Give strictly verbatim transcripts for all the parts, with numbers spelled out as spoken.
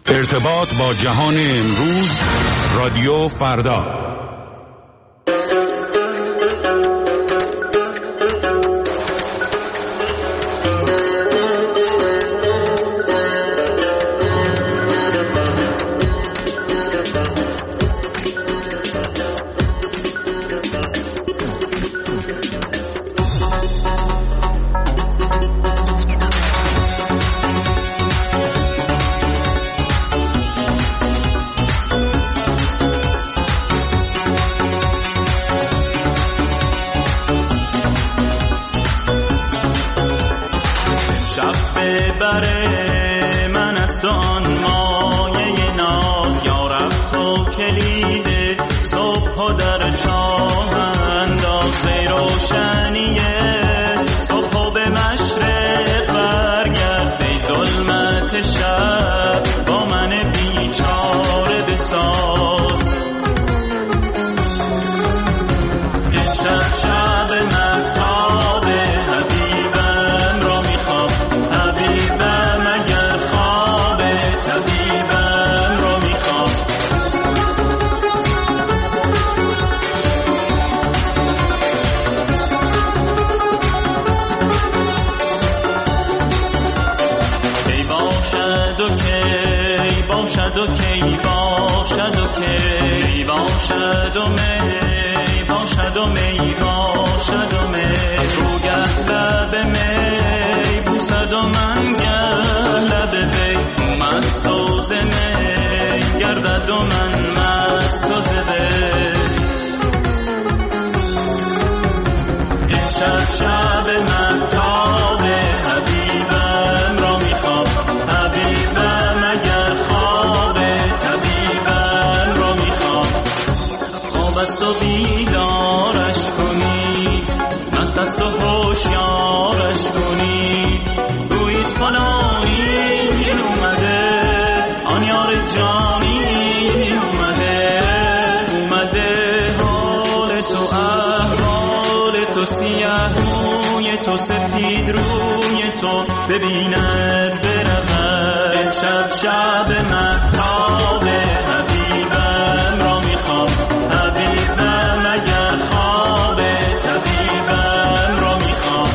ارتباط با جهان امروز، رادیو فردا. ببیند برود امشب شب مهتاب حبیبم را میخوام حبیبم اگر خواب طبیبم را میخوام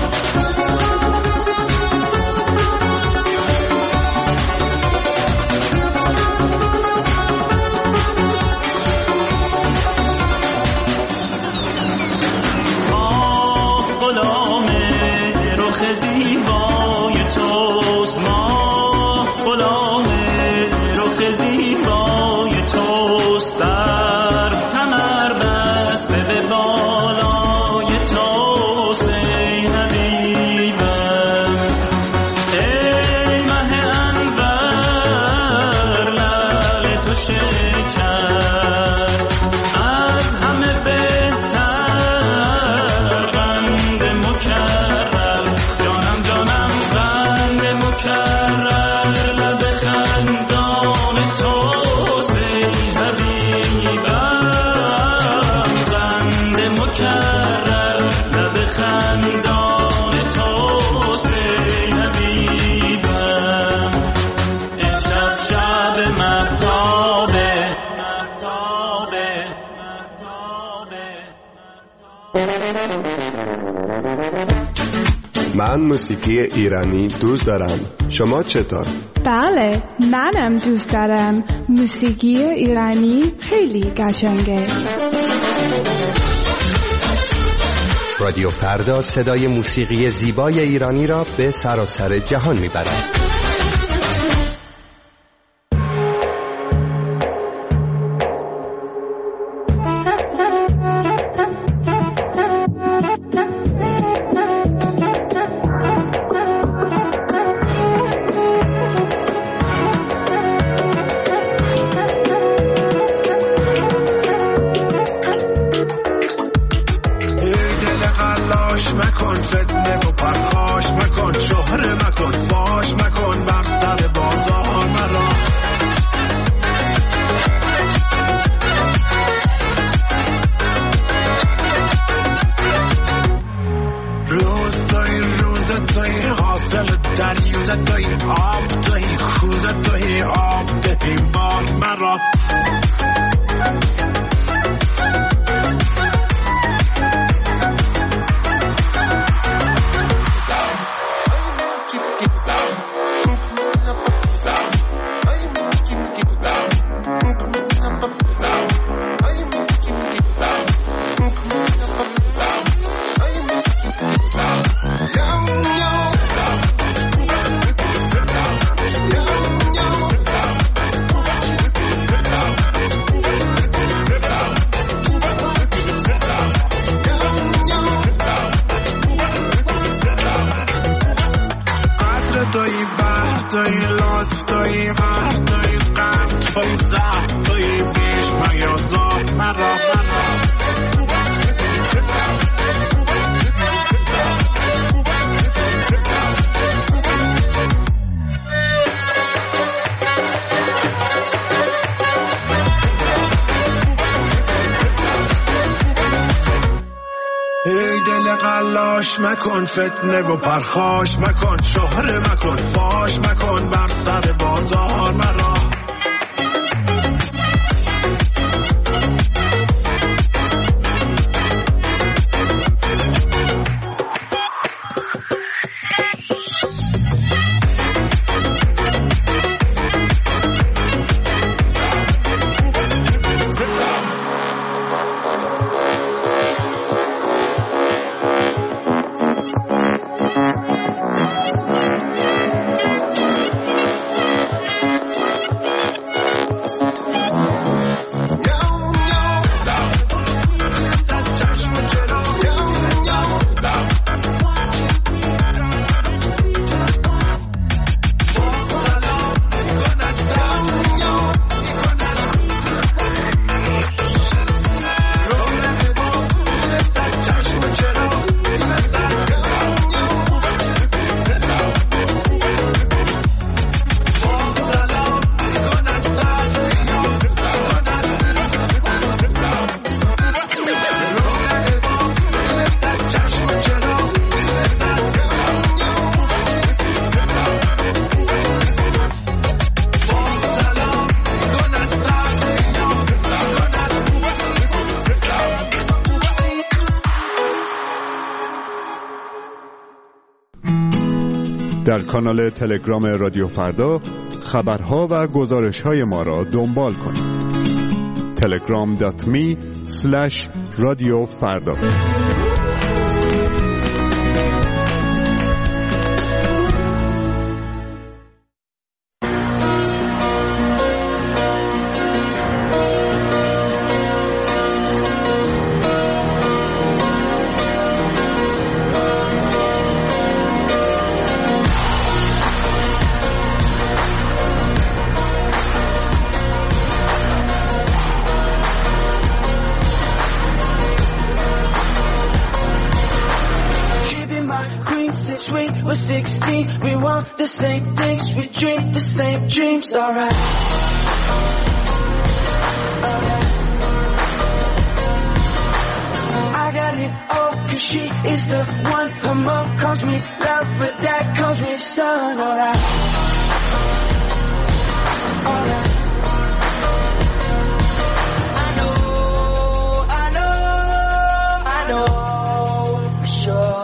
آه غلام رخ زیبای توست ماه غلام رخ زیبای توست سر کمر بسته به بالای توست ای حبیبم ای مه انور لعل تو شکست از همه بهتر قند مکرر جانم جانم قند مکرر لب خندان توست ای حبیبم قند مکرر لب خندان توست ای حبیبم امشب شب مهتابه مهتابه من موسیقی ایرانی دوست دارم. شما چطور؟ بله، منم دوست دارم. موسیقی ایرانی خیلی قشنگه. رادیو فردا صدای موسیقی زیبای ایرانی را به سراسر جهان میبرد. مکن فتنه و پرخاش مکن شهره مکن فاش مکن توی آب به این بار مرا. توی بحر توی لطف توی قهر توی قهر توی زهر توی بیش میازار مرا مرا. ای دل قلاش مکن فتنه و پرخاش مکن، شهره مکن فاش مکن بر سر بازار مرا. در کانال تلگرام رادیو فردا خبرها و گزارش‌های ما را دنبال کنید. تلگرام دات می اسلش رادیو فردا. sixteen, we want the same things, we dream the same dreams, alright. Alright. I got it all, cause she is the one. Her mom calls me love, but dad calls me son, alright. Alright. I know, I know, I know for sure.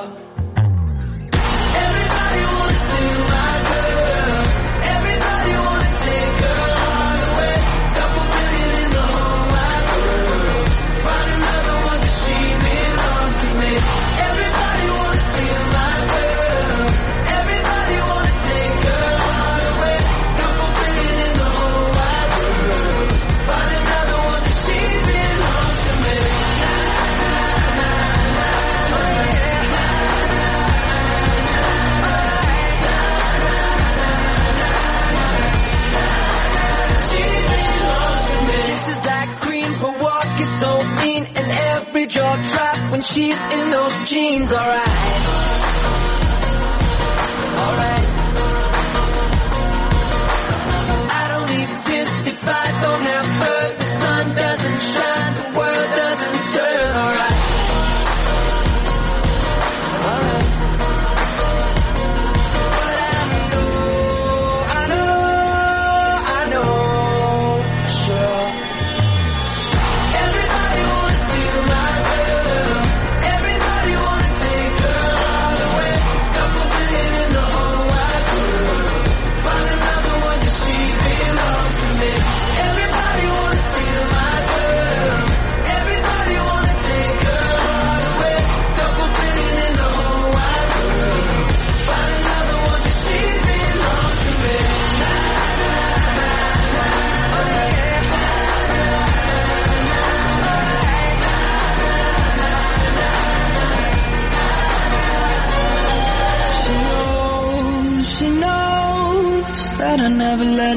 Jaw drop when she's in those jeans, alright. Alright. I don't exist if I don't have her. The sun doesn't shine, the world doesn't turn, alright. Alright. But I know, I know,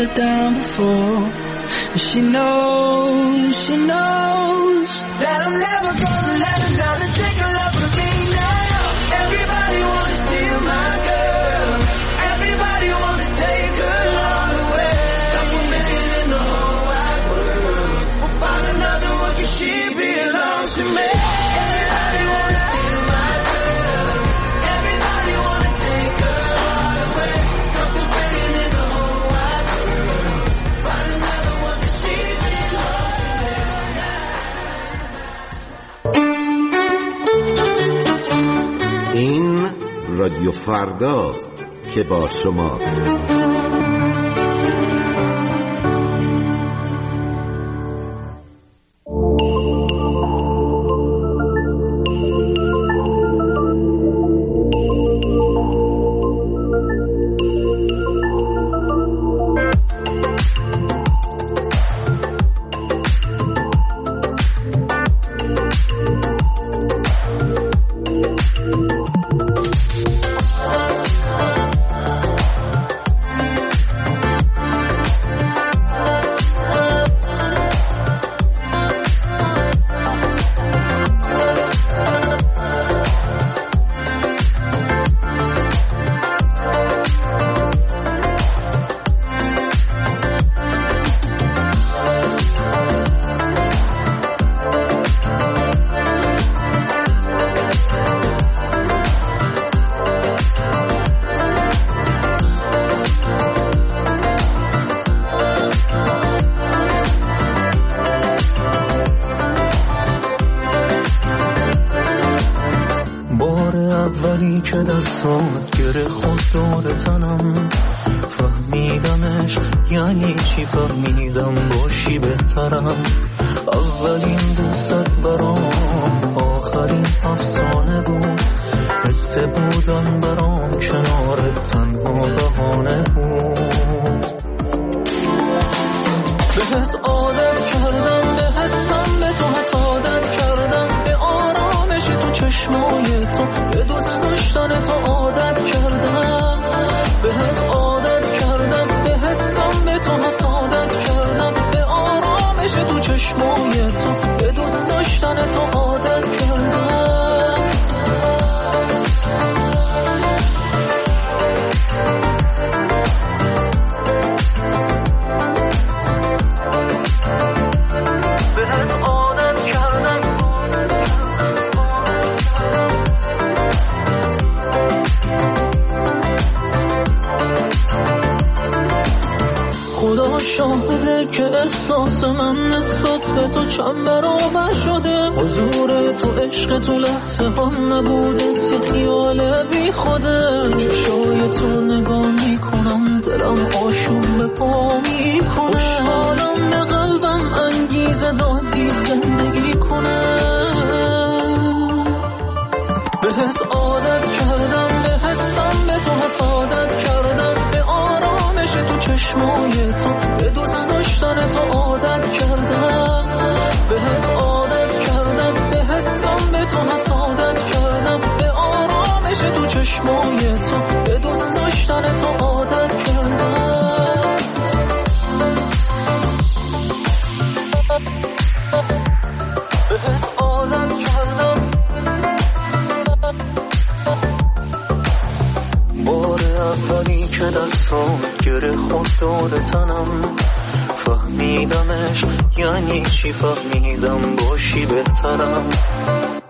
her down before. And she knows, she knows that I'm never gonna let another take a love from me now. Everybody wanna steal my girl. Everybody wanna take her all away. Couple million in the whole wide world. We'll find another one 'cause she belongs to me. Everybody wanna steal my girl. Everybody wanna take her all away. Couple million in the whole wide world. Find another one 'cause she belongs to me. این رادیو فرداست که با شماست. اولی که دستات گره خود دور تنم فهمیدمش یعنی چی، فهمیدم باشی بهترم. اولین دوستت برام آخرین افسانه بود، حس بودن برام کنارت تنها بهانه بود. بهت عادت کردم، به حسم به تو حسادت کردم، به آرامش تو چشمای تو، به دوست داشتن تو عادت کردم. بهت عادت کردم، به حسم به تو حسادت کردم، به آرامش تو چشمای تو، به دوست داشتن تو عادت کردم. شاهده که احساس من نسبت به تو چند برابر شده. حضور تو، عشق تو، لحظه هم نبوده، یه خیال بی خوده. چشای تو نگاه میکنم، دلم آشوب به پا میکنه. خوشحالم به قلبم انگیزه دادی زندگی کنه. بهت عادت کردم، به حسم به تو حسادت کردم، به آرامش تو چشمای تو، به دوست داشتن تو عادت کردم. بهت عادت کردم، به حسم به تو حسادت کردم، به آرامش تو چشمای تو، به دوست داشتن تو عادت کردم. بهت عادت کردم. بار اولی که دستام گره خود دور تنم فهمیدمش یعنی چی، فهمیدم باشی بهترم.